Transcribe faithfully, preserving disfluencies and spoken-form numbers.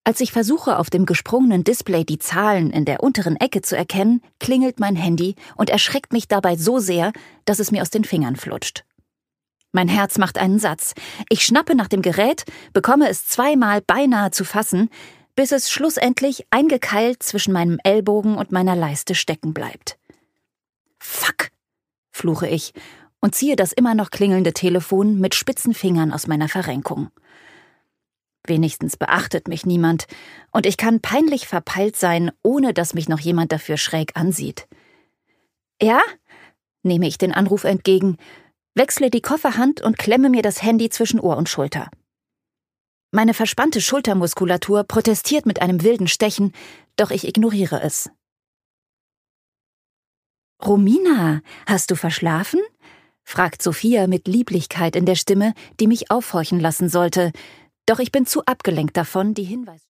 Als ich versuche, auf dem gesprungenen Display die Zahlen in der unteren Ecke zu erkennen, klingelt mein Handy und erschreckt mich dabei so sehr, dass es mir aus den Fingern flutscht. Mein Herz macht einen Satz. Ich schnappe nach dem Gerät, bekomme es zweimal beinahe zu fassen, bis es schlussendlich eingekeilt zwischen meinem Ellbogen und meiner Leiste stecken bleibt. Fuck, fluche ich und ziehe das immer noch klingelnde Telefon mit spitzen Fingern aus meiner Verrenkung. Wenigstens beachtet mich niemand und ich kann peinlich verpeilt sein, ohne dass mich noch jemand dafür schräg ansieht. Ja? Nehme ich den Anruf entgegen, wechsle die Kofferhand und klemme mir das Handy zwischen Ohr und Schulter. Meine verspannte Schultermuskulatur protestiert mit einem wilden Stechen, doch ich ignoriere es. »Romina, hast du verschlafen?« fragt Sophia mit Lieblichkeit in der Stimme, die mich aufhorchen lassen sollte, doch ich bin zu abgelenkt davon, die Hinweise